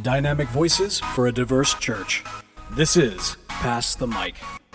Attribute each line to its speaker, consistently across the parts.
Speaker 1: Dynamic voices for a diverse church. This is Pass the Mic.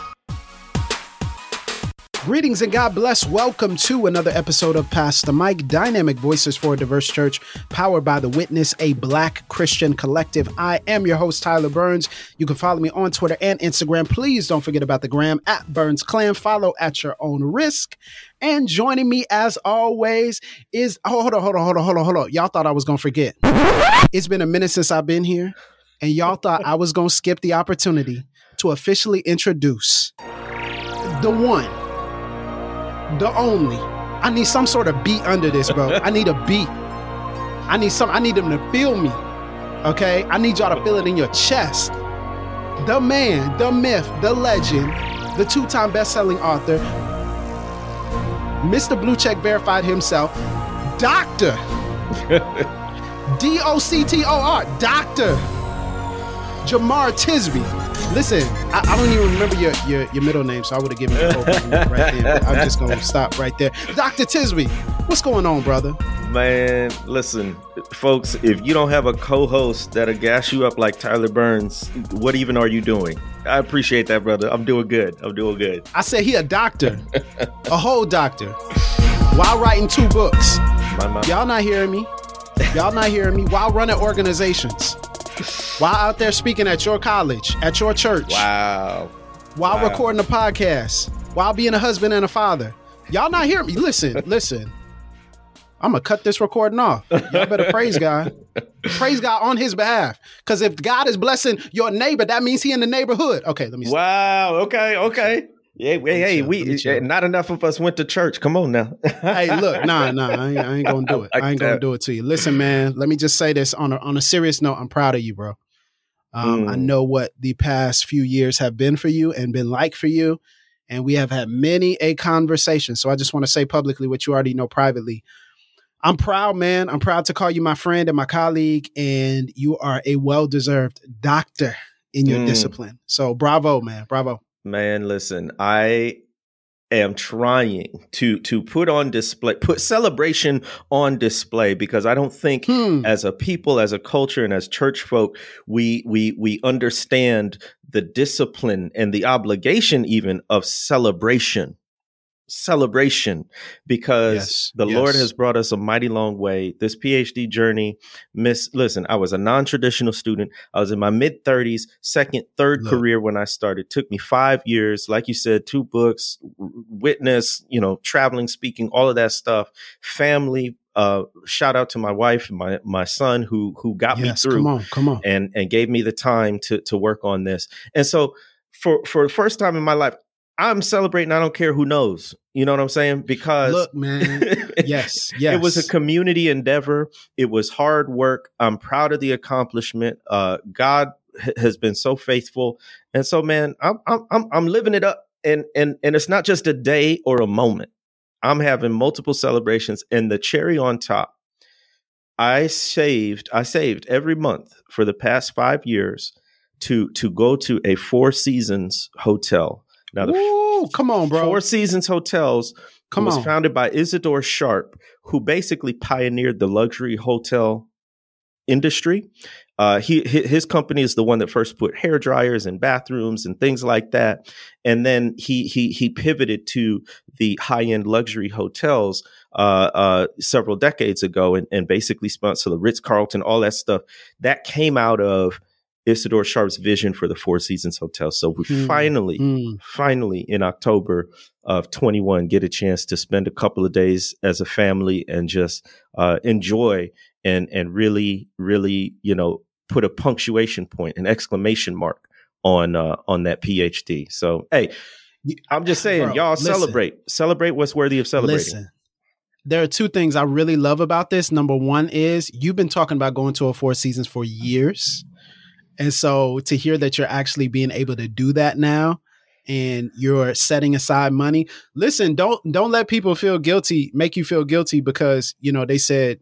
Speaker 2: Greetings and God bless. Welcome to another episode of Pass the Mic, Dynamic Voices for a Diverse Church, powered by The Witness, a Black Christian collective. I am your host, Tyler Burns. You can follow me on Twitter and Instagram. Please don't forget about the gram, @BurnsClan. Follow at your own risk. And joining me, as always, is... Hold on. Y'all thought I was going to forget. It's been a minute since I've been here, and y'all thought I was going to skip the opportunity to officially introduce the one, the only. I need some sort of beat under this, bro. I need a beat. I need them to feel me. Okay? I need y'all to feel it in your chest. The man, the myth, the legend, the two-time best-selling author, Mr. Blue Check Verified himself, Dr. D-O-C-T-O-R, Dr. Jamar Tisby. Listen, I don't even remember your middle name, so I would have given you a whole right there. But I'm just going to stop right there. Dr. Tisby, what's going on, brother?
Speaker 3: Man, listen, folks, if you don't have a co-host that'll gas you up like Tyler Burns, what even are you doing? I appreciate that, brother. I'm doing good.
Speaker 2: I said he a doctor, a whole doctor, while writing 2 books. Y'all not hearing me? While running organizations. While out there speaking at your college, at your church.
Speaker 3: Wow.
Speaker 2: While recording a podcast. While being a husband and a father. Y'all not hearing me? Listen. I'm going to cut this recording off. Y'all better praise God. Praise God on his behalf. Because if God is blessing your neighbor, that means he in the neighborhood. Okay, let me stop.
Speaker 3: Wow. Okay. Hey, not enough of us went to church. Come on now.
Speaker 2: Hey, look, nah, I ain't gonna do it. I ain't gonna do it to you. Listen, man, let me just say this on a serious note. I'm proud of you, bro. I know what the past few years have been for you and been like for you, and we have had many a conversation. So I just want to say publicly what you already know privately. I'm proud, man. I'm proud to call you my friend and my colleague, and you are a well-deserved doctor in your discipline. So bravo, man. Bravo.
Speaker 3: Man, listen, I am trying to put celebration on display, because I don't think as a people, as a culture, and as church folk, we understand the discipline and the obligation even of celebration, because the Lord has brought us a mighty long way. This PhD journey, listen, I was a non-traditional student. I was in my mid-30s, third career when I started. Took me 5 years, like you said, 2 books, Witness, traveling, speaking, all of that stuff. Family, shout out to my wife and my son who got me through.
Speaker 2: Come on.
Speaker 3: And gave me the time to work on this. And so for the first time in my life, I'm celebrating. I don't care who knows. You know what I'm saying? Because
Speaker 2: look, man, yes.
Speaker 3: It was a community endeavor. It was hard work. I'm proud of the accomplishment. God has been so faithful. And so, man, I'm living it up. And it's not just a day or a moment. I'm having multiple celebrations, and the cherry on top, I saved every month for the past 5 years to go to a Four Seasons hotel. Now,
Speaker 2: come on, bro.
Speaker 3: Four Seasons Hotels was founded by Isidore Sharp, who basically pioneered the luxury hotel industry. His company is the one that first put hair dryers in bathrooms and things like that. And then he pivoted to the high-end luxury hotels several decades ago and basically sponsored the Ritz-Carlton, all that stuff. That came out of Isidore Sharp's vision for the Four Seasons Hotel. So we finally in October of 21 get a chance to spend a couple of days as a family and just enjoy and really, put a punctuation point, an exclamation mark on that PhD. So, hey, I'm just saying, bro, y'all celebrate what's worthy of celebrating.
Speaker 2: Listen. There are 2 things I really love about this. Number one is you've been talking about going to a Four Seasons for years. And so to hear that you're actually being able to do that now and you're setting aside money, listen, don't let people make you feel guilty because, they said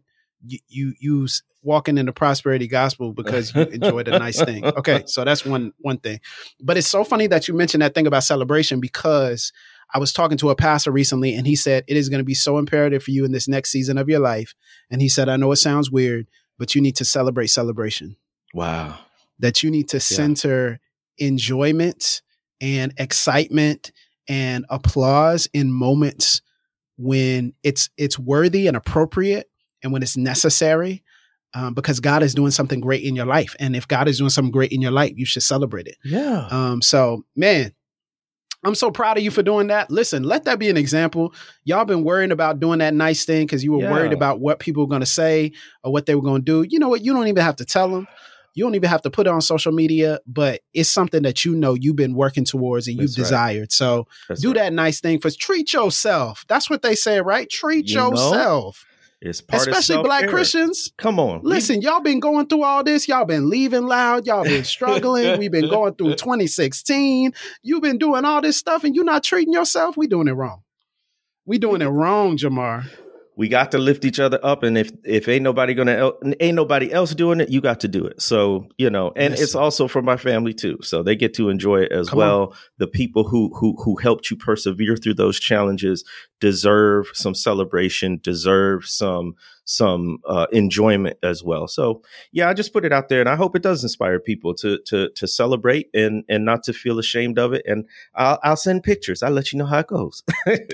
Speaker 2: you walking in the prosperity gospel because you enjoyed a nice thing. Okay. So that's one thing, but it's so funny that you mentioned that thing about celebration, because I was talking to a pastor recently and he said, it is going to be so imperative for you in this next season of your life. And he said, I know it sounds weird, but you need to celebrate celebration.
Speaker 3: Wow.
Speaker 2: That you need to center enjoyment and excitement and applause in moments when it's worthy and appropriate and when it's necessary, because God is doing something great in your life. And if God is doing something great in your life, you should celebrate it.
Speaker 3: Yeah.
Speaker 2: So, man, I'm so proud of you for doing that. Listen, let that be an example. Y'all been worrying about doing that nice thing because you were worried about what people were going to say or what they were going to do. You know what? You don't even have to tell them. You don't even have to put it on social media, but it's something that you know you've been working towards and you've desired. So do that nice thing treat yourself. That's what they say, right? Treat yourself.
Speaker 3: It's part
Speaker 2: especially
Speaker 3: of
Speaker 2: Black Christians.
Speaker 3: Come on.
Speaker 2: Listen, y'all been going through all this. Y'all been leaving loud. Y'all been struggling. We've been going through 2016. You've been doing all this stuff and you're not treating yourself. We doing it wrong. We doing it wrong, Jamar.
Speaker 3: We got to lift each other up, and if ain't nobody else doing it, you got to do it. So, and it's also for my family too. So they get to enjoy it as well. The people who helped you persevere through those challenges deserve some celebration, deserve some enjoyment as well. So yeah, I just put it out there, and I hope it does inspire people to celebrate and not to feel ashamed of it. And I'll send pictures. I'll let you know how it goes.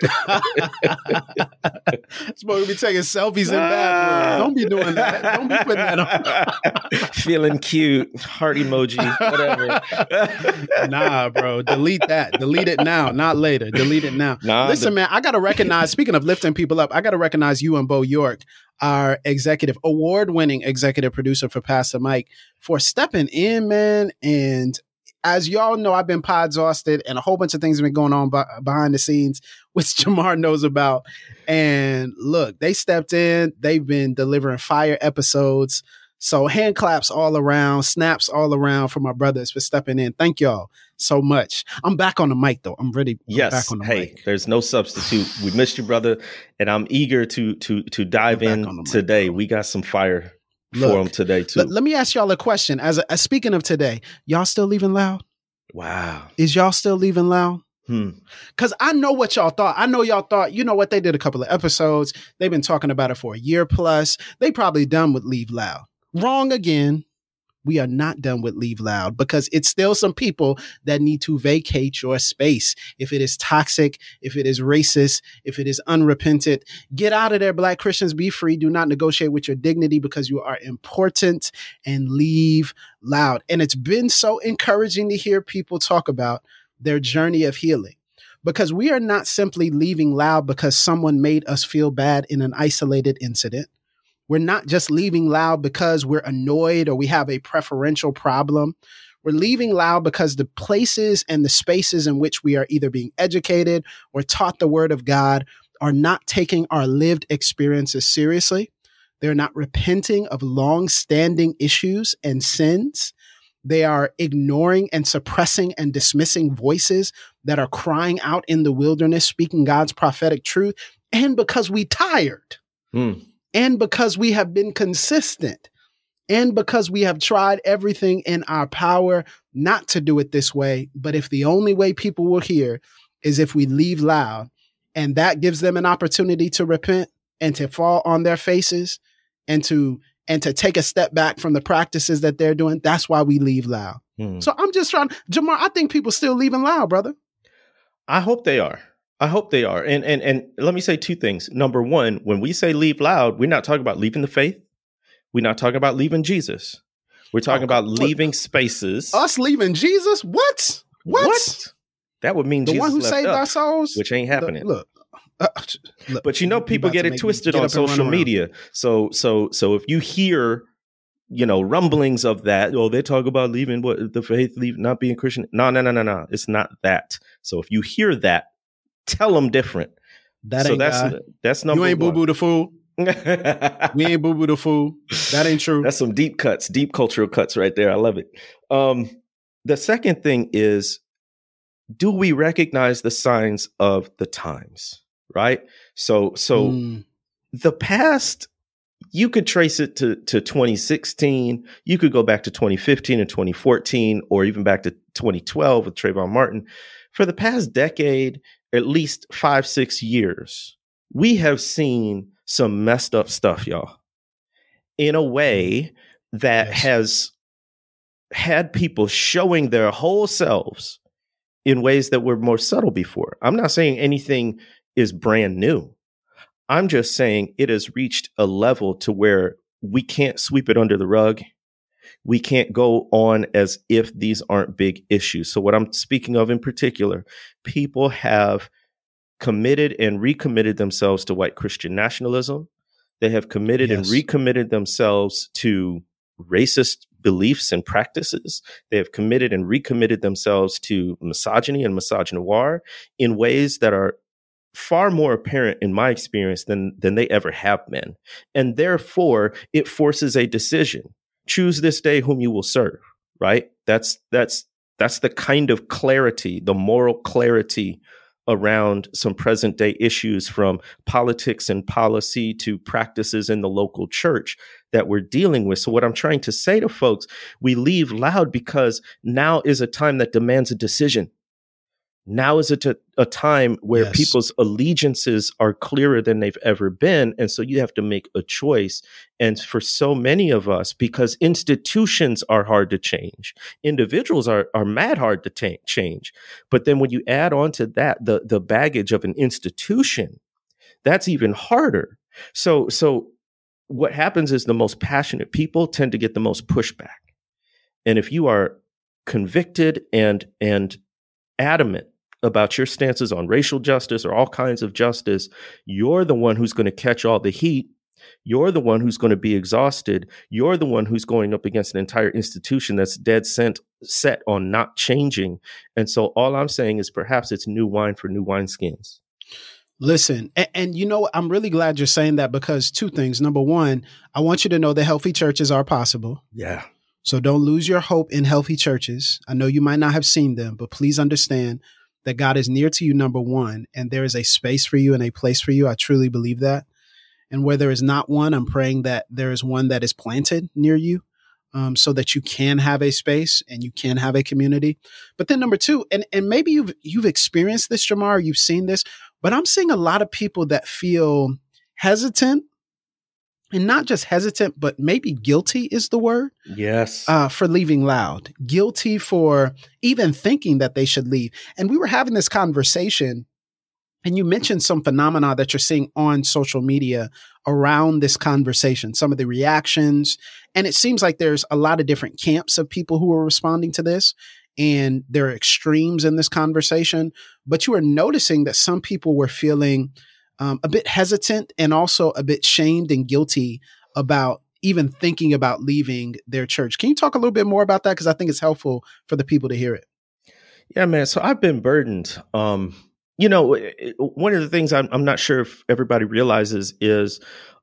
Speaker 2: Supposed to be taking selfies in bathrooms. Don't be doing that. Don't be putting that on.
Speaker 3: Feeling cute, heart emoji, whatever.
Speaker 2: Nah, bro. Delete that. Delete it now, not later. Delete it now. Listen, man, I got to recognize, speaking of lifting people up, I got to recognize you and Bo York, our award-winning executive producer for Pastor Mike, for stepping in, man. And as y'all know, I've been pod-exhausted and a whole bunch of things have been going on behind the scenes, which Jamar knows about. And look, they stepped in. They've been delivering fire episodes. So hand claps all around, snaps all around for my brothers for stepping in. Thank y'all so much. I'm back on the mic, though. I'm ready.
Speaker 3: Yes.
Speaker 2: Back on the mic.
Speaker 3: There's no substitute. We missed you, brother. And I'm eager to dive in today. We got some fire for them today, too.
Speaker 2: Let me ask y'all a question. As speaking of today, y'all still leaving loud?
Speaker 3: Wow.
Speaker 2: Is y'all still leaving loud? Because I know what y'all thought. I know y'all thought, you know what? They did a couple of episodes. They've been talking about it for a year plus. They probably done with Leave Loud. Wrong again. We are not done with Leave Loud because it's still some people that need to vacate your space. If it is toxic, if it is racist, if it is unrepentant, get out of there, Black Christians. Be free. Do not negotiate with your dignity because you are important, and leave loud. And it's been so encouraging to hear people talk about their journey of healing, because we are not simply leaving loud because someone made us feel bad in an isolated incident. We're not just leaving loud because we're annoyed or we have a preferential problem. We're leaving loud because the places and the spaces in which we are either being educated or taught the word of God are not taking our lived experiences seriously. They're not repenting of long-standing issues and sins. They are ignoring and suppressing and dismissing voices that are crying out in the wilderness, speaking God's prophetic truth. And because we tired. And because we have been consistent, and because we have tried everything in our power not to do it this way. But if the only way people will hear is if we leave loud, and that gives them an opportunity to repent and to fall on their faces and to take a step back from the practices that they're doing, that's why we leave loud. So I'm just trying, Jamar, I think people still leaving loud, brother.
Speaker 3: I hope they are. And let me say two things. Number one, when we say leave loud, we're not talking about leaving the faith. We're not talking about leaving Jesus. We're talking about leaving spaces.
Speaker 2: Us leaving Jesus? What?
Speaker 3: That would mean
Speaker 2: the
Speaker 3: Jesus
Speaker 2: one who
Speaker 3: left
Speaker 2: saved
Speaker 3: us,
Speaker 2: our souls,
Speaker 3: which ain't happening.
Speaker 2: Look,
Speaker 3: but people get it twisted on social media. So if you hear, rumblings of that, they talk about leaving the faith, not being Christian. No. It's not that. So if you hear that, tell them different.
Speaker 2: That's number one. You ain't boo-boo the fool. We ain't boo-boo the fool. That ain't true.
Speaker 3: That's some deep cuts, deep cultural cuts right there. I love it. The second thing is, do we recognize the signs of the times, right? So the past, you could trace it to 2016. You could go back to 2015 and 2014, or even back to 2012 with Trayvon Martin. For the past decade, at least 5-6 years, we have seen some messed up stuff, y'all, in a way that has had people showing their whole selves in ways that were more subtle before. I'm not saying anything is brand new. I'm just saying it has reached a level to where we can't sweep it under the rug. We can't go on as if these aren't big issues. So what I'm speaking of in particular, people have committed and recommitted themselves to white Christian nationalism. They have committed and recommitted themselves to racist beliefs and practices. They have committed and recommitted themselves to misogyny and misogynoir in ways that are far more apparent in my experience than they ever have been. And therefore, it forces a decision. Choose this day whom you will serve, right? That's the kind of clarity, the moral clarity around some present day issues, from politics and policy to practices in the local church, that we're dealing with. So what I'm trying to say to folks, we leave loud because now is a time that demands a decision. Now is a time where people's allegiances are clearer than they've ever been. And so you have to make a choice. And for so many of us, because institutions are hard to change, individuals are mad hard to change. But then when you add on to that, the baggage of an institution, that's even harder. So what happens is the most passionate people tend to get the most pushback. And if you are convicted and adamant about your stances on racial justice or all kinds of justice, you're the one who's going to catch all the heat. You're the one who's going to be exhausted. You're the one who's going up against an entire institution that's dead set on not changing. And so all I'm saying is perhaps it's new wine for new wineskins.
Speaker 2: Listen, and you know, I'm really glad you're saying that, because two things. Number one, I want you to know that healthy churches are possible.
Speaker 3: Yeah.
Speaker 2: So don't lose your hope in healthy churches. I know you might not have seen them, but please understand that God is near to you, number one, and there is a space for you and a place for you. I truly believe that. And where there is not one, I'm praying that there is one that is planted near you, so that you can have a space and you can have a community. But then number two, and maybe you've experienced this, Jamar, you've seen this, but I'm seeing a lot of people that feel hesitant. And not just hesitant, but maybe guilty is the word.
Speaker 3: Yes.
Speaker 2: For leaving loud. Guilty for even thinking that they should leave. And we were having this conversation, and you mentioned some phenomena that you're seeing on social media around this conversation, some of the reactions. And it seems like there's a lot of different camps of people who are responding to this. And there are extremes in this conversation. But you are noticing that some people were feeling a bit hesitant and also a bit shamed and guilty about even thinking about leaving their church. Can you talk a little bit more about that? Because I think it's helpful for the people to hear it.
Speaker 3: Yeah, man. So I've been burdened. You know, one of the things I'm not sure if everybody realizes is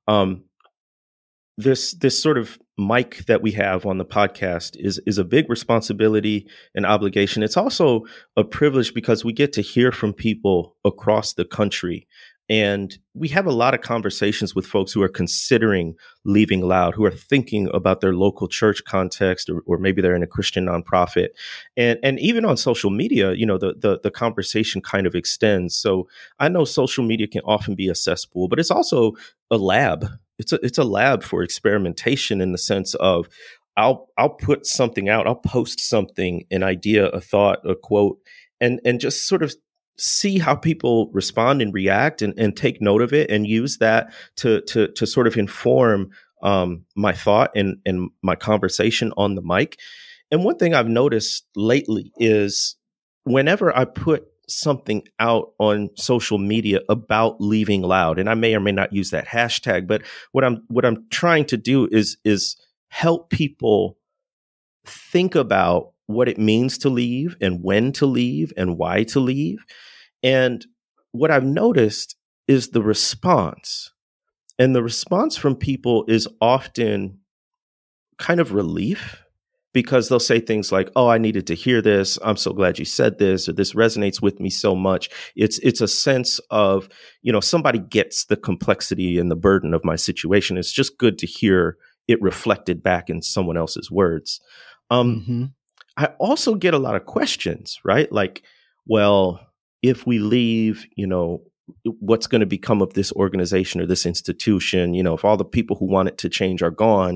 Speaker 3: this sort of mic that we have on the podcast is a big responsibility and obligation. It's also a privilege because we get to hear from people across the country. And we have a lot of conversations with folks who are considering leaving loud, who are thinking about their local church context, or maybe they're in a Christian nonprofit. And even on social media, you know, the conversation kind of extends. So I know social media can often be a cesspool, but it's also a lab. It's a lab for experimentation, in the sense of I'll put something out, I'll post something, an idea, a thought, a quote, and just sort of see how people respond and react, and take note of it, and use that to sort of inform my thought and my conversation on the mic. And one thing I've noticed lately is whenever I put something out on social media about leaving loud, and I may or may not use that hashtag, but what I'm trying to do is help people think about what it means to leave, and when to leave, and why to leave. And what I've noticed is the response. And the response from people is often kind of relief, because they'll say things like, "Oh, I needed to hear this. I'm so glad you said this," or "This resonates with me so much." It's a sense of, you know, somebody gets the complexity and the burden of my situation. It's just good to hear it reflected back in someone else's words. I also get a lot of questions, right? Like, well, if we leave, you know, what's going to become of this organization or this institution? You know, if all the people who want it to change are gone,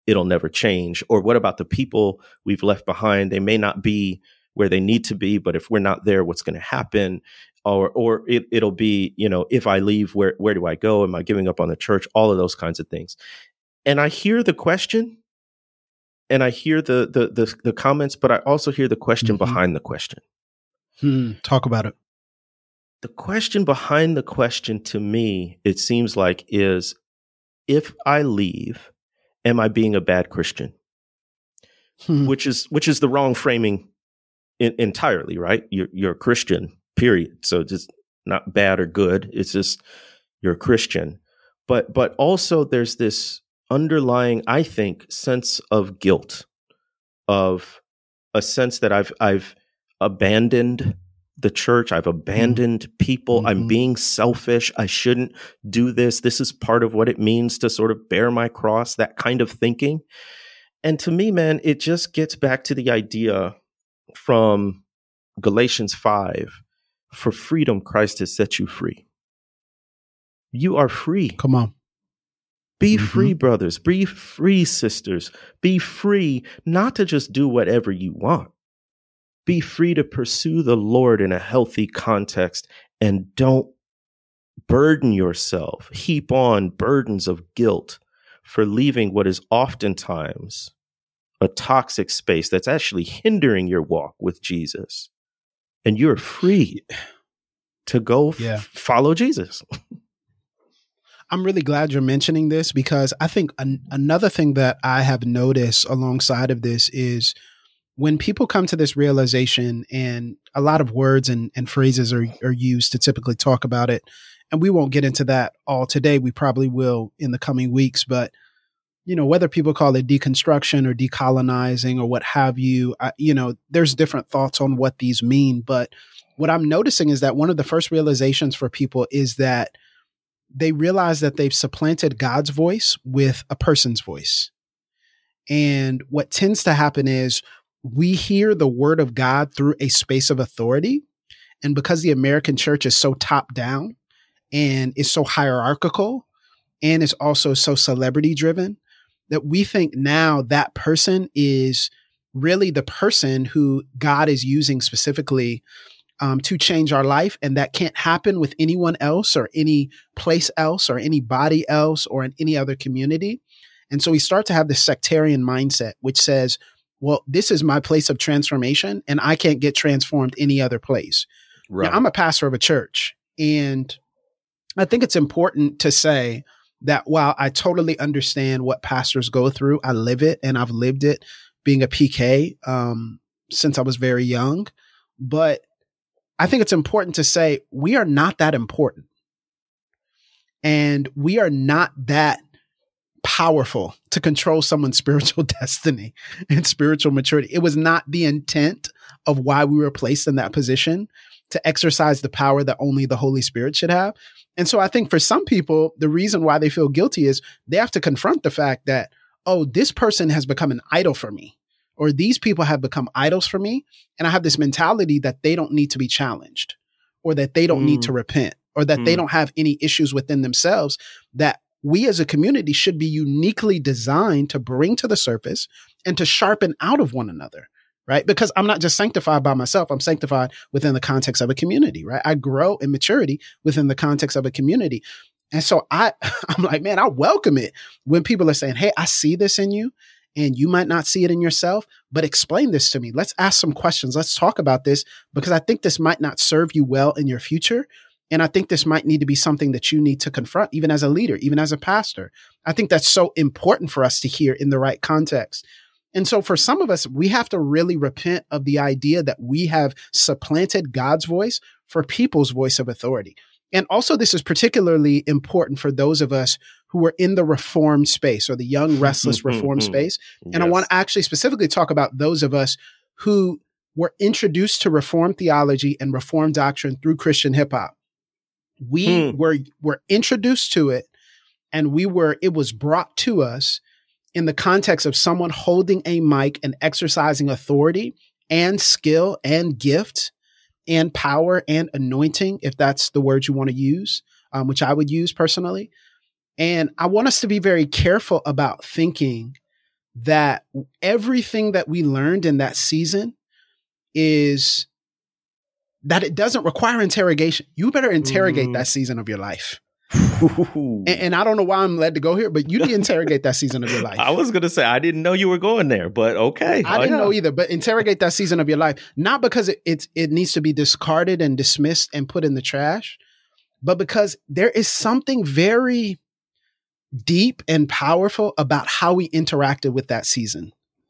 Speaker 3: it'll never change? Or what about the people we've left behind? They may not be where they need to be, but if we're not there, what's going to happen? Or it'll be, if I leave, where do I go? Am I giving up on the church? All of those kinds of things. And I hear the question, and I hear the comments, but I also hear the question behind the question.
Speaker 2: Talk about it.
Speaker 3: The question behind the question, to me, it seems like, is, if I leave, am I being a bad Christian? Which is the wrong framing entirely, right? You're a Christian, period. So just not bad or good. It's just you're a Christian. But also there's this underlying, I think, sense of guilt, of a sense that I've abandoned the church. I've abandoned people. I'm being selfish. I shouldn't do this. This is part of what it means to sort of bear my cross, that kind of thinking. And to me, man, it just gets back to the idea from Galatians 5, for freedom, Christ has set you free. You are free.
Speaker 2: Come on.
Speaker 3: Be free, brothers. Be free, sisters. Be free not to just do whatever you want. Be free to pursue the Lord in a healthy context, and don't burden yourself, heap on burdens of guilt for leaving what is oftentimes a toxic space that's actually hindering your walk with Jesus. And you're free to go follow Jesus.
Speaker 2: I'm really glad you're mentioning this, because I think another thing that I have noticed alongside of this is when people come to this realization, and a lot of words and phrases are used to typically talk about it, and we won't get into that all today. We probably will in the coming weeks, but whether people call it deconstruction or decolonizing or what have you, there's different thoughts on what these mean. But what I'm noticing is that one of the first realizations for people is that they realize that they've supplanted God's voice with a person's voice. And what tends to happen is we hear the word of God through a space of authority. And because the American church is so top down and is so hierarchical and is also so celebrity driven, that we think now that person is really the person who God is using specifically to change our life. And that can't happen with anyone else or any place else or anybody else or in any other community. And so we start to have this sectarian mindset, which says, well, this is my place of transformation and I can't get transformed any other place. Right. Now, I'm a pastor of a church, and I think it's important to say that while I totally understand what pastors go through, I live it, and I've lived it being a PK since I was very young. But I think it's important to say we are not that important, and we are not that powerful to control someone's spiritual destiny and spiritual maturity. It was not the intent of why we were placed in that position, to exercise the power that only the Holy Spirit should have. And so I think for some people, the reason why they feel guilty is they have to confront the fact that, oh, this person has become an idol for me, or these people have become idols for me. And I have this mentality that they don't need to be challenged, or that they don't need to repent, or that they don't have any issues within themselves that we as a community should be uniquely designed to bring to the surface and to sharpen out of one another. Right? Because I'm not just sanctified by myself. I'm sanctified within the context of a community, right? I grow in maturity within the context of a community. And so I'm like, man, I welcome it when people are saying, hey, I see this in you, and you might not see it in yourself, but explain this to me. Let's ask some questions. Let's talk about this, because I think this might not serve you well in your future. And I think this might need to be something that you need to confront, even as a leader, even as a pastor. I think that's so important for us to hear in the right context. And so for some of us, we have to really repent of the idea that we have supplanted God's voice for people's voice of authority. And also, this is particularly important for those of us who are in the reformed space, or the young, restless reformed space. And yes. I want to actually specifically talk about those of us who were introduced to reformed theology and reformed doctrine through Christian hip hop. We were introduced to it, and it was brought to us in the context of someone holding a mic and exercising authority and skill and gift and power and anointing, if that's the word you want to use, which I would use personally. And I want us to be very careful about thinking that everything that we learned in that season is that it doesn't require interrogation. You better interrogate that season of your life. And I don't know why I'm led to go here, but you need to interrogate that season of your life.
Speaker 3: I was going to say, I didn't know you were going there, but okay.
Speaker 2: I didn't know either, but interrogate that season of your life. Not because it needs to be discarded and dismissed and put in the trash, but because there is something very deep and powerful about how we interacted with that season.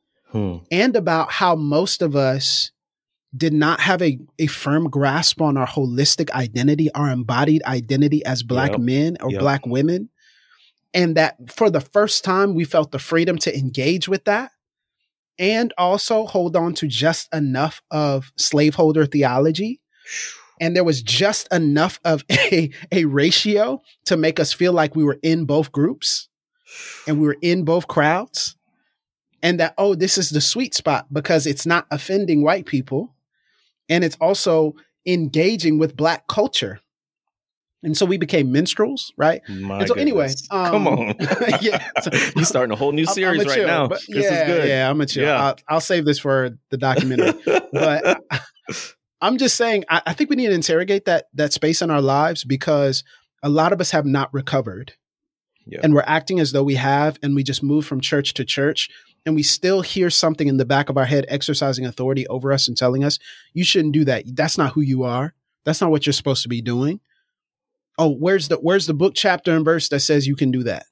Speaker 2: And about how most of us did not have a firm grasp on our holistic identity, our embodied identity as Black men or Black women. And that for the first time, we felt the freedom to engage with that and also hold on to just enough of slaveholder theology. And there was just enough of a ratio to make us feel like we were in both groups and we were in both crowds. And that, oh, this is the sweet spot because it's not offending white people. And it's also engaging with Black culture. And so we became minstrels, right? And so anyway,
Speaker 3: come on.
Speaker 2: Yeah, so,
Speaker 3: you're starting a whole new series right now. This is good.
Speaker 2: Yeah, I'm a chill. Yeah. I'll save this for the documentary. But I'm just saying, I think we need to interrogate that space in our lives because a lot of us have not recovered. Yeah. And we're acting as though we have, and we just move from church to church. And we still hear something in the back of our head exercising authority over us and telling us, you shouldn't do that. That's not who you are. That's not what you're supposed to be doing. Oh, where's the book, chapter, and verse that says you can do that?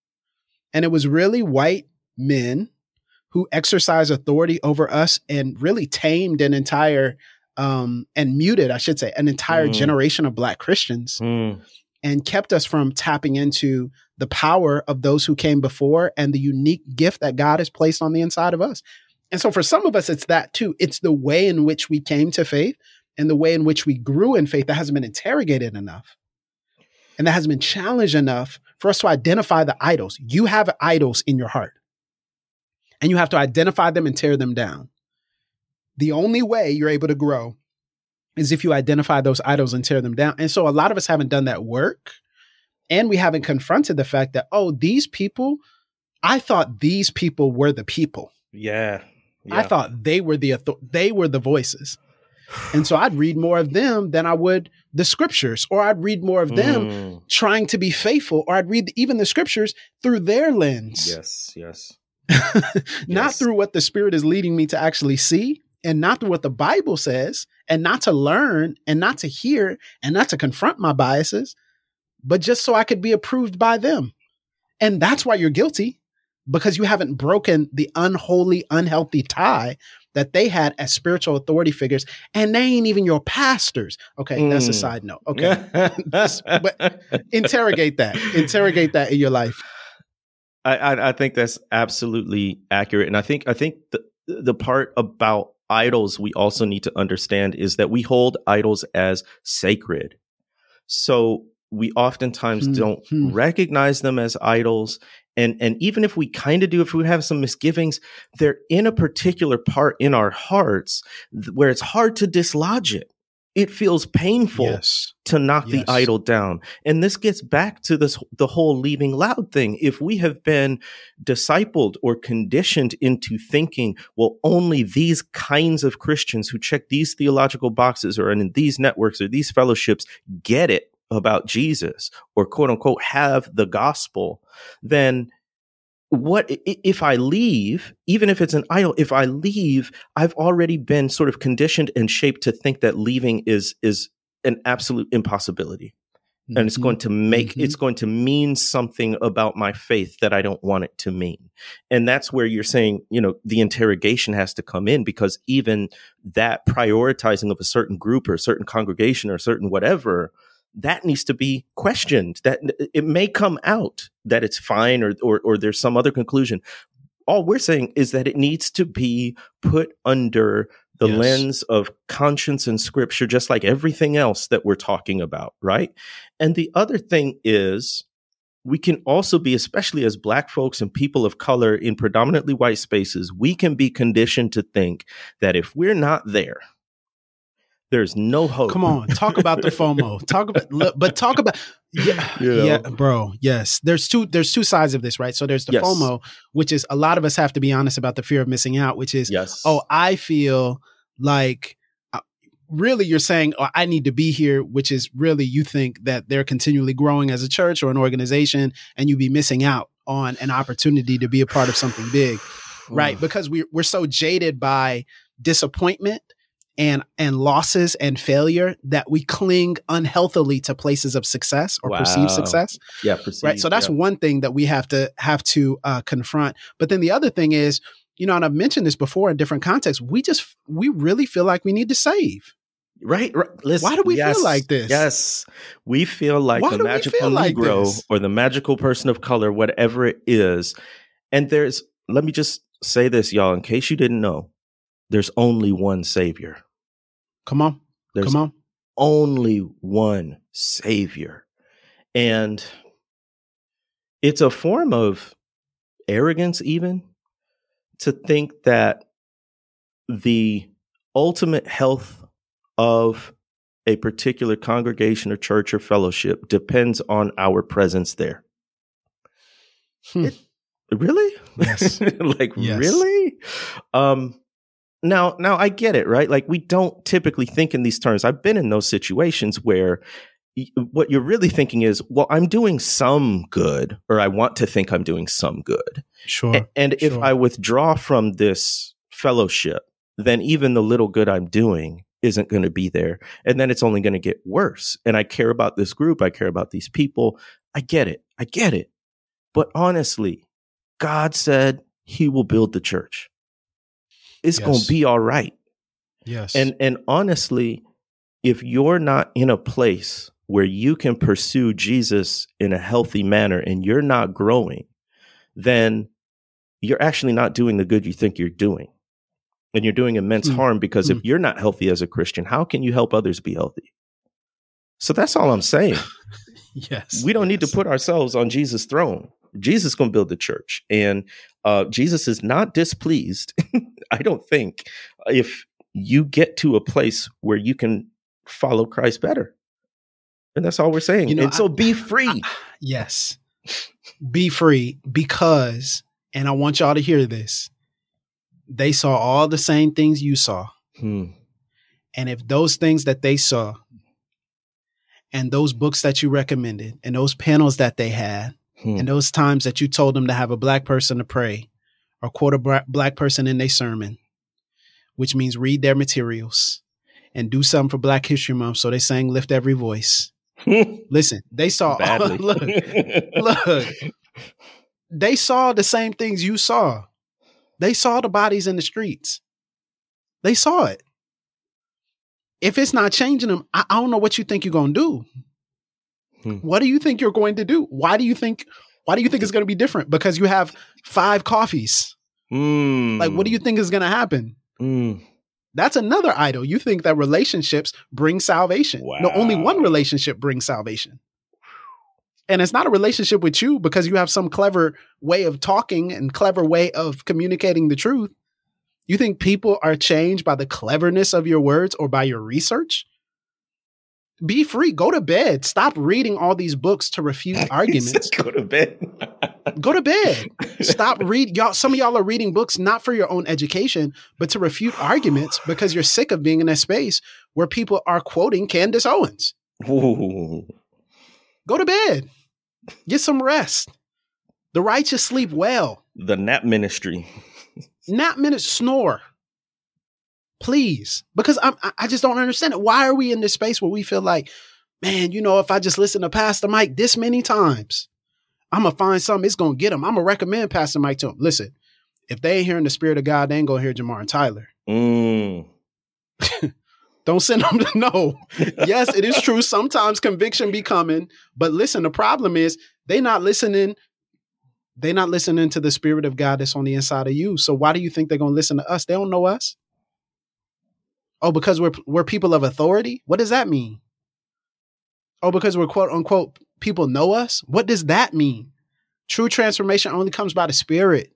Speaker 2: And it was really white men who exercised authority over us and really tamed an entire, and muted, I should say, an entire generation of Black Christians and kept us from tapping into the power of those who came before and the unique gift that God has placed on the inside of us. And so for some of us, it's that too. It's the way in which we came to faith and the way in which we grew in faith that hasn't been interrogated enough. And that hasn't been challenged enough for us to identify the idols. You have idols in your heart and you have to identify them and tear them down. The only way you're able to grow is if you identify those idols and tear them down. And so a lot of us haven't done that work. And we haven't confronted the fact that, oh, these people, I thought these people were the people.
Speaker 3: Yeah.
Speaker 2: I thought they were the voices. And so I'd read more of them than I would the scriptures, or I'd read more of them trying to be faithful, or I'd read even the scriptures through their lens.
Speaker 3: Yes.
Speaker 2: Not through what the Spirit is leading me to actually see, and not through what the Bible says, and not to learn, and not to hear, and not to confront my biases, but just so I could be approved by them. And that's why you're guilty, because you haven't broken the unholy, unhealthy tie that they had as spiritual authority figures, and they ain't even your pastors. Okay, that's a side note. Okay, but interrogate that in your life.
Speaker 3: I think that's absolutely accurate, and I think the part about idols we also need to understand is that we hold idols as sacred. So we oftentimes don't recognize them as idols. And even if we kind of do, if we have some misgivings, they're in a particular part in our hearts where it's hard to dislodge it. It feels painful to knock the idol down. And this gets back to the whole leaving loud thing. If we have been discipled or conditioned into thinking, well, only these kinds of Christians who check these theological boxes or in these networks or these fellowships get it about Jesus, or quote unquote have the gospel, then what if I leave, even if it's an idol, if I leave, I've already been sort of conditioned and shaped to think that leaving is an absolute impossibility. And it's going to it's going to mean something about my faith that I don't want it to mean. And that's where you're saying, the interrogation has to come in, because even that prioritizing of a certain group or a certain congregation or a certain whatever, that needs to be questioned. That it may come out that it's fine or there's some other conclusion. All we're saying is that it needs to be put under the lens of conscience and scripture, just like everything else that we're talking about, right? And the other thing is, we can also be, especially as Black folks and people of color in predominantly white spaces, we can be conditioned to think that if we're not there, There's no hope.
Speaker 2: Come on, talk about the FOMO. Yeah, bro. Yes, there's two sides of this, right? So there's the FOMO, which is a lot of us have to be honest about the fear of missing out, which is, I feel like really you're saying, oh, I need to be here, which is really you think that they're continually growing as a church or an organization, and you be missing out on an opportunity to be a part of something big, right? Because we're so jaded by disappointment and losses and failure that we cling unhealthily to places of success or perceived success.
Speaker 3: Yeah,
Speaker 2: right. So that's one thing that we have to confront. But then the other thing is, and I've mentioned this before in different contexts, we really feel like we need to save.
Speaker 3: Right. Listen,
Speaker 2: why do we feel like this?
Speaker 3: Yes. We feel like the magical Negro or the magical person of color, whatever it is. And let me just say this, y'all, in case you didn't know, there's only one Savior.
Speaker 2: Come on.
Speaker 3: Only one Savior. And it's a form of arrogance even to think that the ultimate health of a particular congregation or church or fellowship depends on our presence there. Really?
Speaker 2: Yes.
Speaker 3: Really? Now I get it, right? Like, we don't typically think in these terms. I've been in those situations where what you're really thinking is, well, I'm doing some good, or I want to think I'm doing some good.
Speaker 2: Sure.
Speaker 3: And if I withdraw from this fellowship, then even the little good I'm doing isn't going to be there. And then it's only going to get worse. And I care about this group. I care about these people. I get it. But honestly, God said he will build the church. It's going to be all right.
Speaker 2: Yes.
Speaker 3: And honestly, if you're not in a place where you can pursue Jesus in a healthy manner and you're not growing, then you're actually not doing the good you think you're doing. And you're doing immense harm, because if you're not healthy as a Christian, how can you help others be healthy? So that's all I'm saying.
Speaker 2: Yes.
Speaker 3: We don't need to put ourselves on Jesus' throne. Jesus is going to build the church. And Jesus is not displeased, I don't think, if you get to a place where you can follow Christ better. And that's all we're saying. And so be free.
Speaker 2: Yes. Be free, because, and I want y'all to hear this, they saw all the same things you saw. And if those things that they saw and those books that you recommended and those panels that they had and those times that you told them to have a Black person to pray or quote a Black person in their sermon, which means read their materials and do something for Black History Month. So they sang Lift Every Voice. Listen, they saw, look, they saw the same things you saw. They saw the bodies in the streets. They saw it. If it's not changing them, I don't know what you think you're going to do. What do you think you're going to do? Why do you think it's going to be different? Because you have 5 coffees. Like, what do you think is going to happen? That's another idol. You think that relationships bring salvation. Wow. No, only one relationship brings salvation. And it's not a relationship with you because you have some clever way of talking and clever way of communicating the truth. You think people are changed by the cleverness of your words or by your research? Be free. Go to bed. Stop reading all these books to refute arguments.
Speaker 3: Go to bed.
Speaker 2: Go to bed. Stop reading. Y'all, some of y'all are reading books not for your own education, but to refute arguments because you're sick of being in a space where people are quoting Candace Owens.
Speaker 3: Ooh.
Speaker 2: Go to bed. Get some rest. The righteous sleep well.
Speaker 3: The nap ministry.
Speaker 2: Nap minutes, snore. Please. Because I just don't understand it. Why are we in this space where we feel like, man, if I just listen to Pastor Mike this many times, I'm going to find something, it's going to get them. I'm going to recommend Pastor Mike to them. Listen, if they ain't hearing the Spirit of God, they ain't going to hear Jamar and Tyler. Don't send them to know. Yes, it is true. Sometimes conviction be coming. But listen, the problem is they're not listening. They're not listening to the Spirit of God that's on the inside of you. So why do you think they're going to listen to us? They don't know us. Oh, because we're people of authority? What does that mean? Oh, because we're quote unquote people know us? What does that mean? True transformation only comes by the Spirit.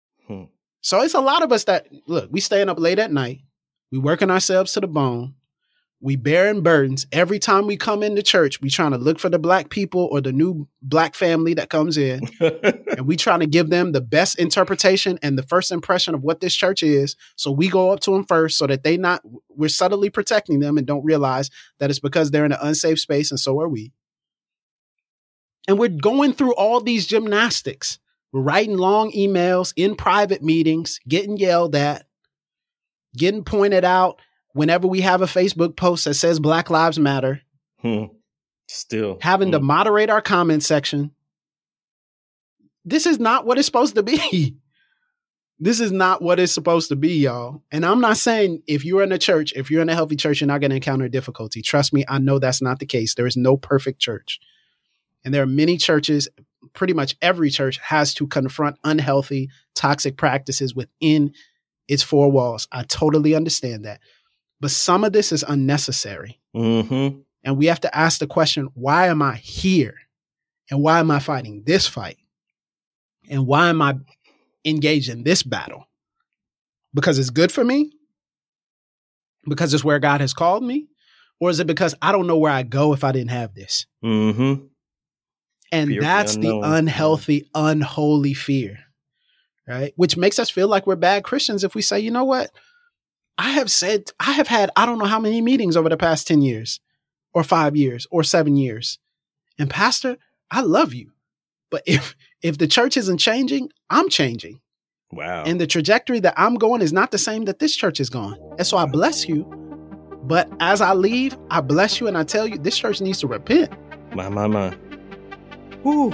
Speaker 2: So it's a lot of us that, look, we staying up late at night. We working ourselves to the bone. We bearing burdens. Every time we come into church, we trying to look for the black people or the new black family that comes in. And we trying to give them the best interpretation and the first impression of what this church is. So we go up to them first so that we're subtly protecting them and don't realize that it's because they're in an unsafe space, and so are we. And we're going through all these gymnastics. We're writing long emails in private meetings, getting yelled at, getting pointed out whenever we have a Facebook post that says Black Lives Matter.
Speaker 3: Still
Speaker 2: having to moderate our comment section. This is not what it's supposed to be. This is not what it's supposed to be, y'all. And I'm not saying if you're in a church, if you're in a healthy church, you're not going to encounter difficulty. Trust me, I know that's not the case. There is no perfect church. And there are many churches, pretty much every church has to confront unhealthy, toxic practices within its four walls. I totally understand that. But some of this is unnecessary.
Speaker 3: Mm-hmm.
Speaker 2: And we have to ask the question, why am I here? And why am I fighting this fight? And why am I engaged in this battle? Because it's good for me? Because it's where God has called me? Or is it because I don't know where I'd go if I didn't have this?
Speaker 3: Mm-hmm.
Speaker 2: And
Speaker 3: Fear
Speaker 2: that's the unhealthy, unholy fear, right? Which makes us feel like we're bad Christians if we say, you know what? I have had, I don't know how many meetings over the past 10 years or 5 years or 7 years. And Pastor, I love you. But if the church isn't changing, I'm changing.
Speaker 3: Wow.
Speaker 2: And the trajectory that I'm going is not the same that this church is going. And so I bless you. But as I leave, I bless you and I tell you, this church needs to repent.
Speaker 3: My. Whew.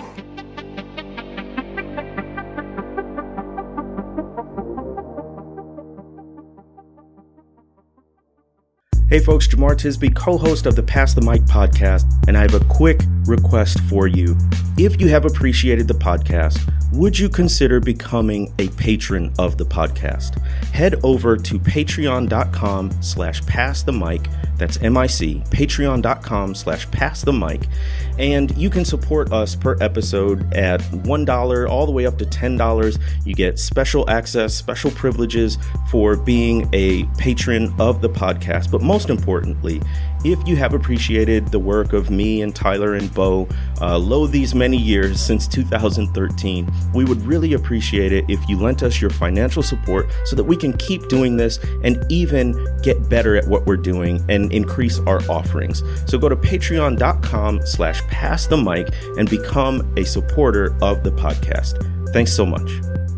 Speaker 3: Hey folks, Jamar Tisby, co-host of the Pass the Mic podcast, and I have a quick request for you. If you have appreciated the podcast, would you consider becoming a patron of the podcast? Head over to patreon.com/passthemic. That's MIC, patreon.com/passthemic. And you can support us per episode at $1 all the way up to $10. You get special access, special privileges for being a patron of the podcast. But most importantly, if you have appreciated the work of me and Tyler and Bo, these many years since 2013, we would really appreciate it if you lent us your financial support so that we can keep doing this and even get better at what we're doing and increase our offerings. So go to patreon.com/passthemic and become a supporter of the podcast. Thanks so much.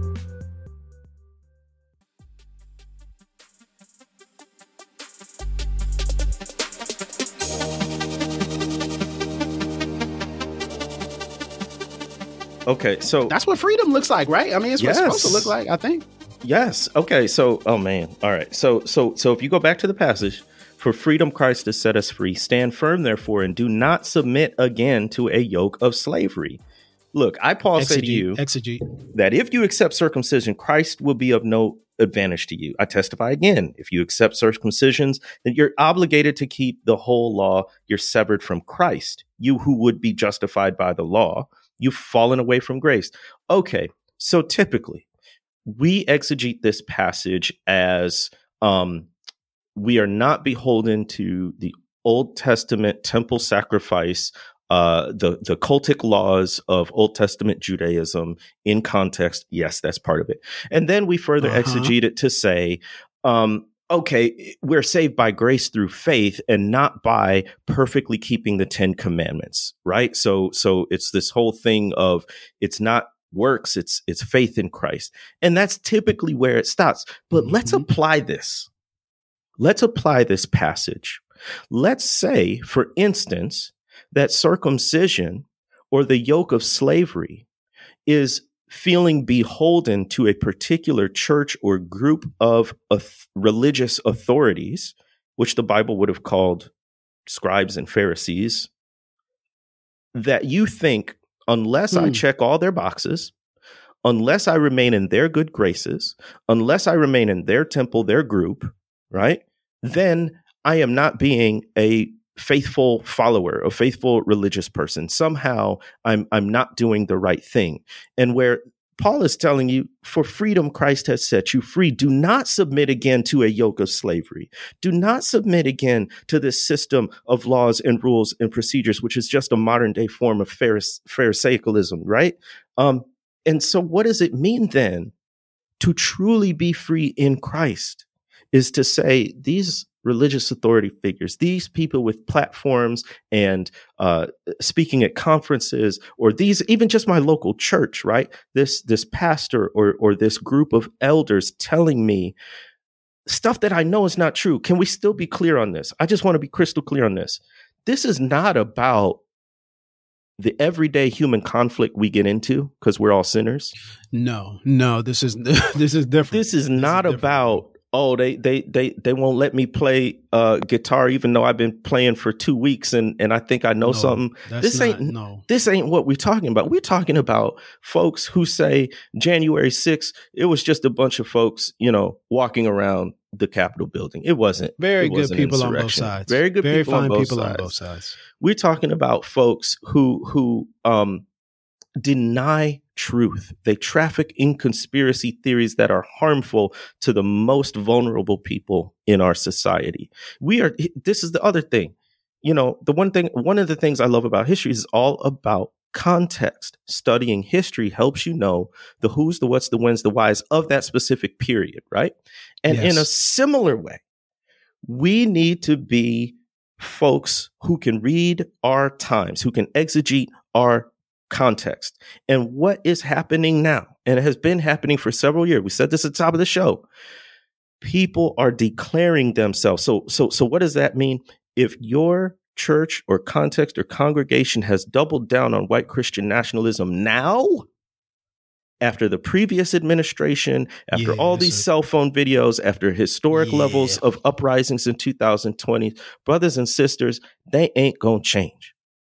Speaker 3: Okay, so
Speaker 2: that's what freedom looks like, right? I mean, it's what it's supposed to look like, I think.
Speaker 3: Yes. Okay. So, oh man. All right. So if you go back to the passage, for freedom Christ has set us free. Stand firm, therefore, and do not submit again to a yoke of slavery. Look, Paul, say to you that if you accept circumcision, Christ will be of no advantage to you. I testify again. If you accept circumcisions, then you're obligated to keep the whole law. You're severed from Christ. You who would be justified by the law, you've fallen away from grace. Okay. So typically, we exegete this passage as we are not beholden to the Old Testament temple sacrifice, the cultic laws of Old Testament Judaism in context. Yes, that's part of it. And then we further exegete it to say, okay, we're saved by grace through faith and not by perfectly keeping the 10 commandments, right? So it's this whole thing of it's not works, it's faith in Christ. And that's typically where it stops. But let's apply this. Let's apply this passage. Let's say, for instance, that circumcision or the yoke of slavery is feeling beholden to a particular church or group of religious authorities, which the Bible would have called scribes and Pharisees, that you think, unless I check all their boxes, unless I remain in their good graces, unless I remain in their temple, their group, right, then I am not being a faithful follower, a faithful religious person. Somehow I'm not doing the right thing. And where Paul is telling you, for freedom, Christ has set you free. Do not submit again to a yoke of slavery. Do not submit again to this system of laws and rules and procedures, which is just a modern day form of Pharisaicalism, right? And so what does it mean then to truly be free in Christ? Is to say these religious authority figures, these people with platforms and speaking at conferences, or these, even just my local church, right? This pastor or this group of elders telling me stuff that I know is not true. Can we still be clear on this? I just want to be crystal clear on this. This is not about the everyday human conflict we get into because we're all sinners.
Speaker 2: No, this is different.
Speaker 3: This is not about, oh, they won't let me play guitar even though I've been playing for 2 weeks and I think I know something. This ain't what we're talking about. We're talking about folks who say January 6th, it was just a bunch of folks, walking around the Capitol building. It wasn't.
Speaker 2: Very good people on both sides.
Speaker 3: Very good
Speaker 2: Very
Speaker 3: people on
Speaker 2: fine
Speaker 3: both
Speaker 2: people
Speaker 3: sides.
Speaker 2: on both sides.
Speaker 3: We're talking about folks who deny truth. They traffic in conspiracy theories that are harmful to the most vulnerable people in our society. This is the other thing. One of the things I love about history is all about context. Studying history helps you know the who's, the what's, the when's, the why's of that specific period, right? And in a similar way, we need to be folks who can read our times, who can exegete our context. And what is happening now, and it has been happening for several years, we said this at the top of the show, people are declaring themselves. So what does that mean? If your church or context or congregation has doubled down on white Christian nationalism now, after the previous administration, after all these cell phone videos, after historic levels of uprisings in 2020, brothers and sisters, they ain't gonna change.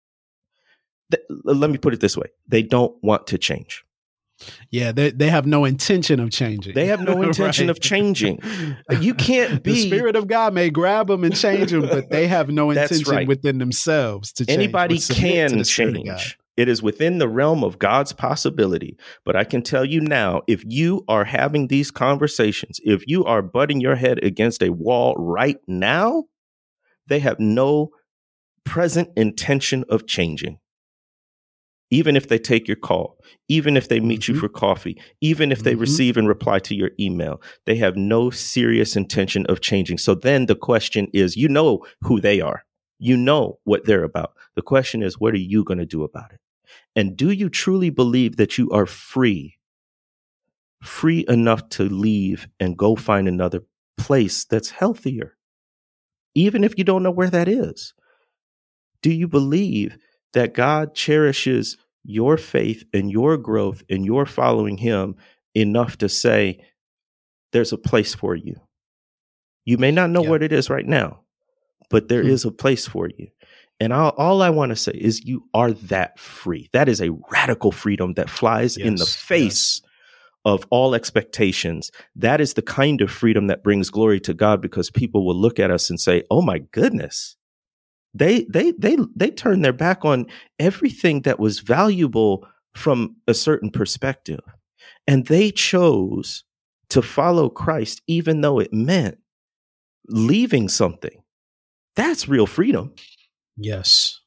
Speaker 3: Let me put it this way. They don't want to change.
Speaker 2: Yeah, they have no intention of changing.
Speaker 3: They have no intention of changing. You can't be...
Speaker 2: The Spirit of God may grab them and change them, but they have no intention within themselves to change.
Speaker 3: Anybody can change. It is within the realm of God's possibility. But I can tell you now, if you are having these conversations, if you are butting your head against a wall right now, they have no present intention of changing. Even if they take your call, even if they meet you for coffee, even if they receive and reply to your email, they have no serious intention of changing. So then the question is, you know who they are. You know what they're about. The question is, what are you going to do about it? And do you truly believe that you are free enough to leave and go find another place that's healthier, even if you don't know where that is? Do you believe that God cherishes your faith and your growth and your following him enough to say, there's a place for you? You may not know what it is right now, but there is a place for you. And all I want to say is you are that free. That is a radical freedom that flies in the face of all expectations. That is the kind of freedom that brings glory to God, because people will look at us and say, oh my goodness, they turned their back on everything that was valuable from a certain perspective. And they chose to follow Christ, even though it meant leaving something. That's real freedom.
Speaker 2: Yes.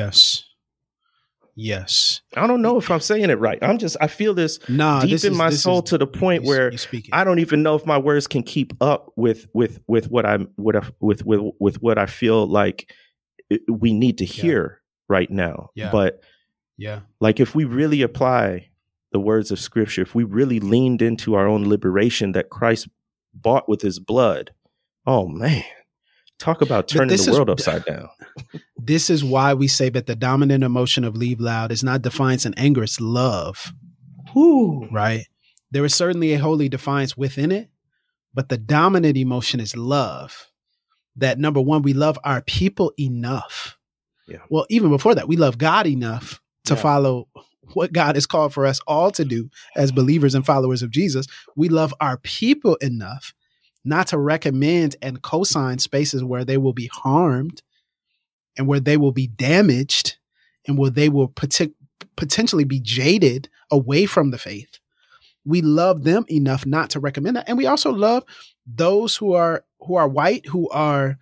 Speaker 3: I don't know if I'm saying it right. I feel this deep in my soul to the point where I don't even know if my words can keep up with what I feel like we need to hear right now. But like, if we really apply the words of Scripture, if we really leaned into our own liberation that Christ bought with his blood, oh man, talk about turning the world upside down.
Speaker 2: This is why we say that the dominant emotion of leave loud is not defiance and anger, it's love.
Speaker 3: Ooh.
Speaker 2: Right? There is certainly a holy defiance within it, but the dominant emotion is love. That, number one, we love our people enough. Yeah. Well, even before that, we love God enough to follow what God has called for us all to do as believers and followers of Jesus. We love our people enough not to recommend and co-sign spaces where they will be harmed and where they will be damaged and where they will potentially be jaded away from the faith. we love them enough not to recommend that. And we also love those who are white, who are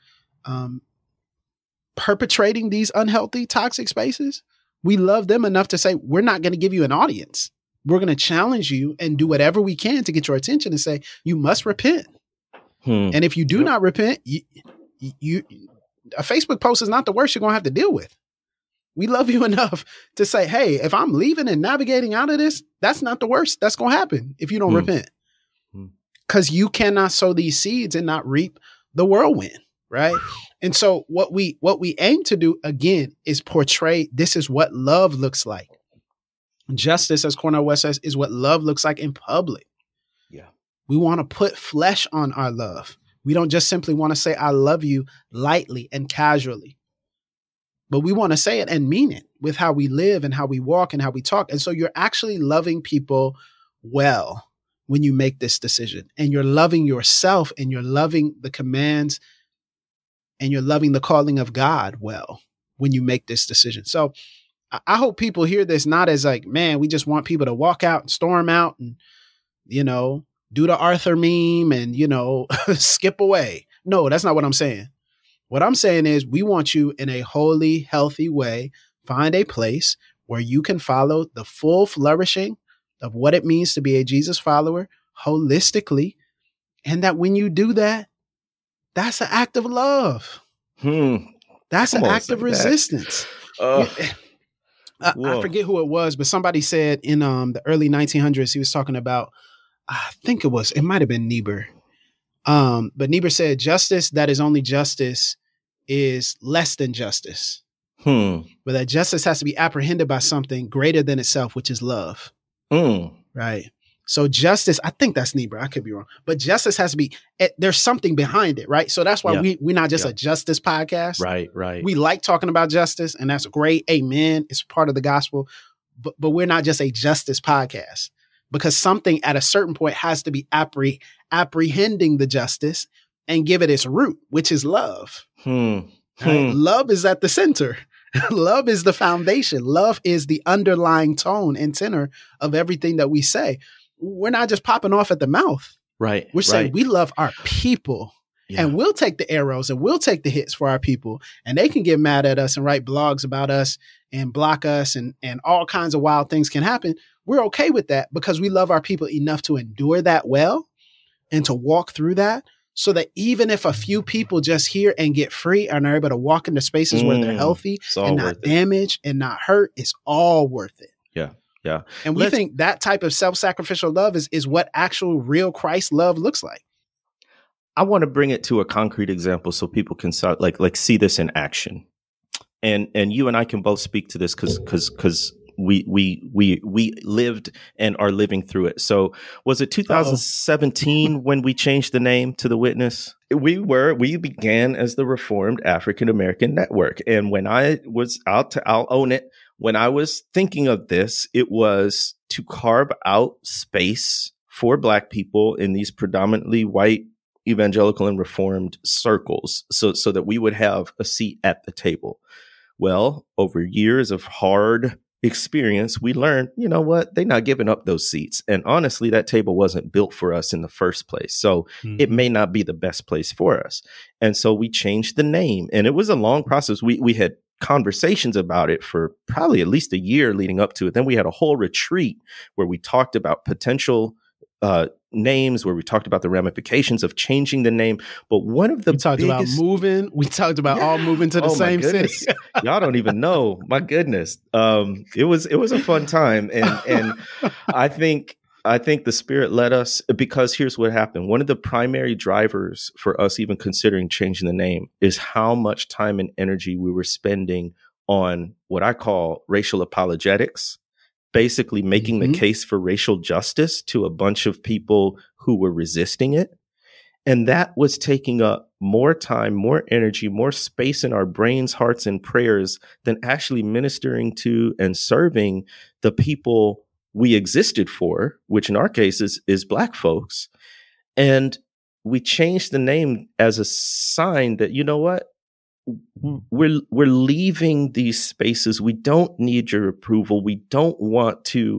Speaker 2: perpetrating these unhealthy, toxic spaces. We love them enough to say, we're not going to give you an audience. We're going to challenge you and do whatever we can to get your attention and say, you must repent. And if you do not repent, you a Facebook post is not the worst you're going to have to deal with. We love you enough to say, hey, if I'm leaving and navigating out of this, that's not the worst that's going to happen if you don't repent. Because you cannot sow these seeds and not reap the whirlwind, right? And so what we aim to do, again, is portray this is what love looks like. Justice, as Cornel West says, is what love looks like in public.
Speaker 3: Yeah.
Speaker 2: We want to put flesh on our love. We don't just simply want to say, I love you lightly and casually, but we want to say it and mean it with how we live and how we walk and how we talk. And so you're actually loving people well when you make this decision, and you're loving yourself, and you're loving the commands, and you're loving the calling of God well when you make this decision. So I hope people hear this not as like, man, we just want people to walk out and storm out and, do the Arthur meme and, skip away. No, that's not what I'm saying. What I'm saying is we want you in a holy, healthy way, find a place where you can follow the full flourishing of what it means to be a Jesus follower holistically. And that when you do that, that's an act of love. That's an act of resistance. I forget who it was, but somebody said in the early 1900s, he was talking about, I think it might have been Niebuhr. But Niebuhr said justice that is only justice is less than justice. But that justice has to be apprehended by something greater than itself, which is love. Right. So justice, I think that's Niebuhr. I could be wrong. But justice has to be, there's something behind it, right? So that's why we're not just a justice podcast.
Speaker 3: Right.
Speaker 2: We like talking about justice, and that's great. Amen. It's part of the gospel. But we're not just a justice podcast, because something at a certain point has to be apprehending the justice and give it its root, which is love. Right? Love is at the center. Love is the foundation. Love is the underlying tone and tenor of everything that we say. We're not just popping off at the mouth.
Speaker 3: Right.
Speaker 2: We're saying we love our people. Yeah. And we'll take the arrows and we'll take the hits for our people. And they can get mad at us and write blogs about us and block us, and all kinds of wild things can happen. We're okay with that because we love our people enough to endure that well and to walk through that, so that even if a few people just hear and get free and are able to walk into spaces where they're healthy and not damaged and not hurt, it's all worth it.
Speaker 3: Yeah.
Speaker 2: And we think that type of self-sacrificial love is what actual real Christ love looks like.
Speaker 3: I want to bring it to a concrete example so people can start like see this in action. And you and I can both speak to this because we lived and are living through it. So was it 2017 when we changed the name to The Witness? We began as the Reformed African American Network. And when I was I'll own it. When I was thinking of this, it was to carve out space for Black people in these predominantly white evangelical and Reformed circles, so that we would have a seat at the table. Well, over years of hard experience, we learned, you know what, they're not giving up those seats. And honestly, that table wasn't built for us in the first place. So it may not be the best place for us. And so we changed the name, and it was a long process. We had conversations about it for probably at least a year leading up to it. Then we had a whole retreat where we talked about potential names, where we talked about the ramifications of changing the name. But one of the
Speaker 2: we talked about moving. We talked about all moving to the same city.
Speaker 3: Y'all don't even know. My goodness. It was a fun time. And I think the Spirit led us, because here's what happened. One of the primary drivers for us even considering changing the name is how much time and energy we were spending on what I call racial apologetics, basically making the case for racial justice to a bunch of people who were resisting it. And that was taking up more time, more energy, more space in our brains, hearts, and prayers than actually ministering to and serving the people we existed for, which in our case is Black folks. And we changed the name as a sign that, you know what? We're leaving these spaces. We don't need your approval. We don't want to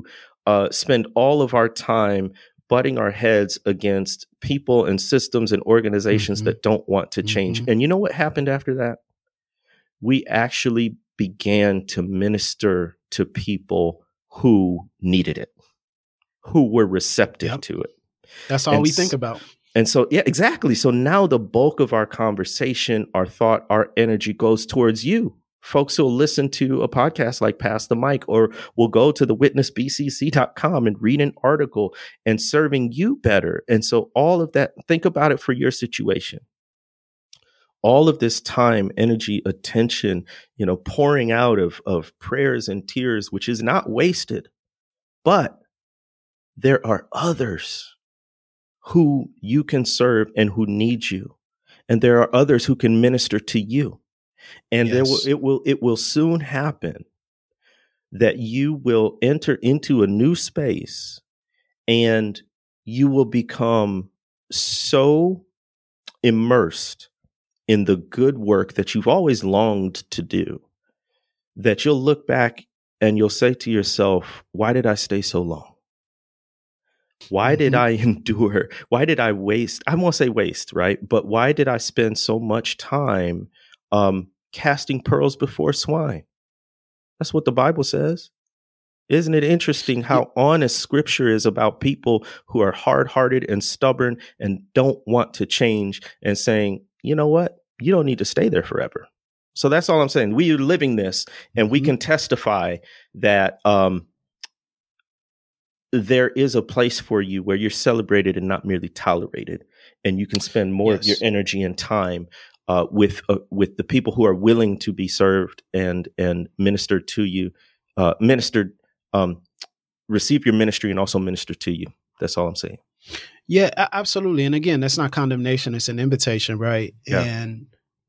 Speaker 3: spend all of our time butting our heads against people and systems and organizations that don't want to change. And you know what happened after that? We actually began to minister to people who needed it, who were receptive to it.
Speaker 2: That's all we think about.
Speaker 3: And so, yeah, exactly. So now the bulk of our conversation, our thought, our energy goes towards you. Folks who'll listen to a podcast like Pass the Mic, or will go to the witnessbcc.com and read an article and serving you better. And so all of that, think about it for your situation. All of this time, energy, attention, pouring out of prayers and tears, which is not wasted, but there are others who you can serve and who need you. And there are others who can minister to you. And it will soon happen that you will enter into a new space and you will become so immersed in the good work that you've always longed to do that you'll look back and you'll say to yourself, why did I stay so long? Why did I endure? Why did I waste? I won't say waste, right? But why did I spend so much time casting pearls before swine? That's what the Bible says. Isn't it interesting how honest Scripture is about people who are hard-hearted and stubborn and don't want to change, and saying, you know what? You don't need to stay there forever. So that's all I'm saying. We are living this, and we can testify that there is a place for you where you're celebrated and not merely tolerated, and you can spend more of your energy and time with the people who are willing to be served and ministered to you, receive your ministry and also minister to you. That's all I'm saying.
Speaker 2: Yeah, absolutely. And again, that's not condemnation. It's an invitation, right? Yeah. And,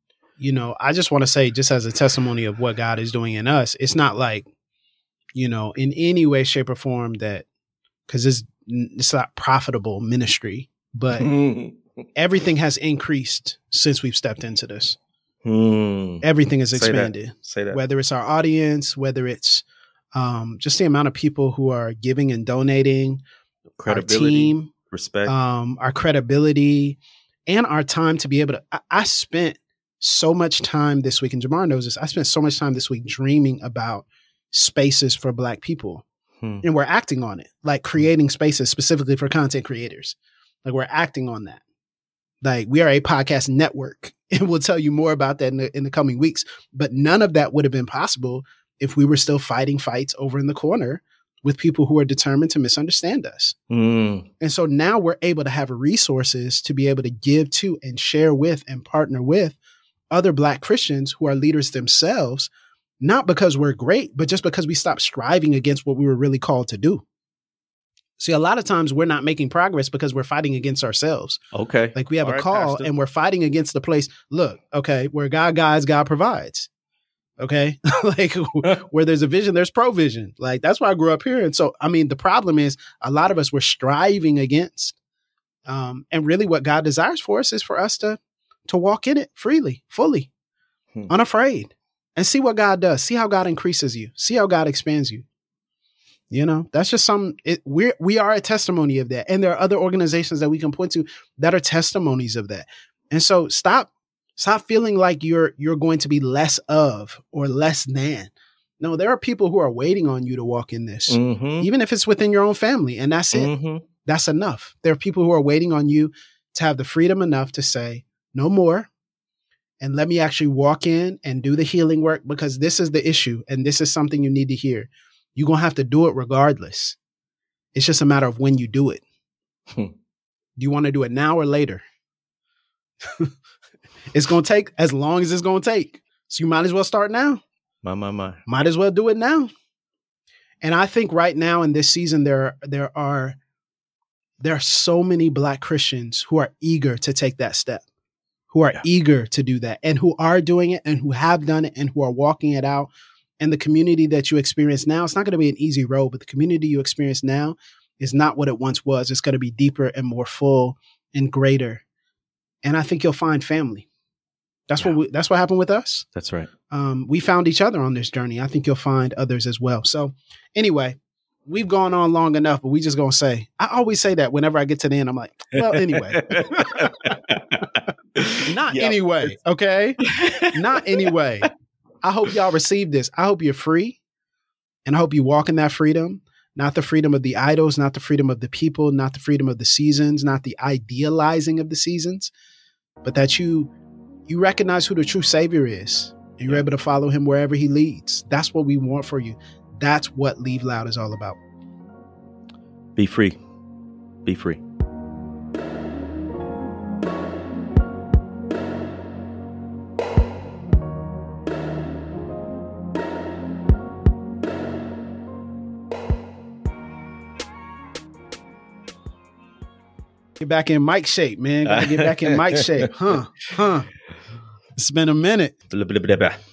Speaker 2: I just want to say, just as a testimony of what God is doing in us, it's not like, in any way, shape, or form that, because it's not profitable ministry, but everything has increased since we've stepped into this. Everything has expanded.
Speaker 3: Say that.
Speaker 2: Whether it's our audience, whether it's just the amount of people who are giving and donating, our team,
Speaker 3: respect,
Speaker 2: our credibility, and our time to be able to. I spent so much time this week, and Jamar knows this. I spent so much time this week dreaming about spaces for Black people. And we're acting on it, like creating spaces specifically for content creators. Like we're acting on that. Like we are a podcast network, and we'll tell you more about that in the coming weeks. But none of that would have been possible if we were still fighting fights over in the corner with people who are determined to misunderstand us. And so now we're able to have resources to be able to give to and share with and partner with other Black Christians who are leaders themselves, not because we're great, but just because we stopped striving against what we were really called to do. See, a lot of times we're not making progress because we're fighting against ourselves.
Speaker 3: Okay.
Speaker 2: Like we have a call, Pastor, and we're fighting against the place. Look, okay, where God guides, God provides. Okay. Like where there's a vision, there's provision. Like that's why I grew up here. And so, the problem is a lot of us were striving against. And really what God desires for us is for us to walk in it freely, fully, unafraid. And see what God does. See how God increases you. See how God expands you. That's just we are a testimony of that. And there are other organizations that we can point to that are testimonies of that. And so stop feeling like you're going to be less of or less than. No, there are people who are waiting on you to walk in this, even if it's within your own family. And that's it. That's enough. There are people who are waiting on you to have the freedom enough to say, no more. And let me actually walk in and do the healing work, because this is the issue. And this is something you need to hear. You're going to have to do it regardless. It's just a matter of when you do it. Do you want to do it now or later? It's going to take as long as it's going to take. So you might as well start now.
Speaker 3: My.
Speaker 2: Might as well do it now. And I think right now in this season, there are so many Black Christians who are eager to take that step, who are eager to do that, and who are doing it, and who have done it, and who are walking it out. And the community that you experience now, it's not going to be an easy road, but the community you experience now is not what it once was. It's going to be deeper and more full and greater. And I think you'll find family. That's what happened with us.
Speaker 3: That's right.
Speaker 2: We found each other on this journey. I think you'll find others as well. So anyway, we've gone on long enough, but we just gonna say, I always say that whenever I get to the end, I'm like, well, anyway. Not anyway, okay? Not anyway. I hope y'all receive this. I hope you're free, and I hope you walk in that freedom, not the freedom of the idols, not the freedom of the people, not the freedom of the seasons, not the idealizing of the seasons, but that you recognize who the true Savior is. And you're able to follow him wherever he leads. That's what we want for you. That's what Leave Loud is all about.
Speaker 3: Be free. Be free.
Speaker 2: Get back in mic shape, man. Gotta get back in mic shape. Huh. It's been a minute.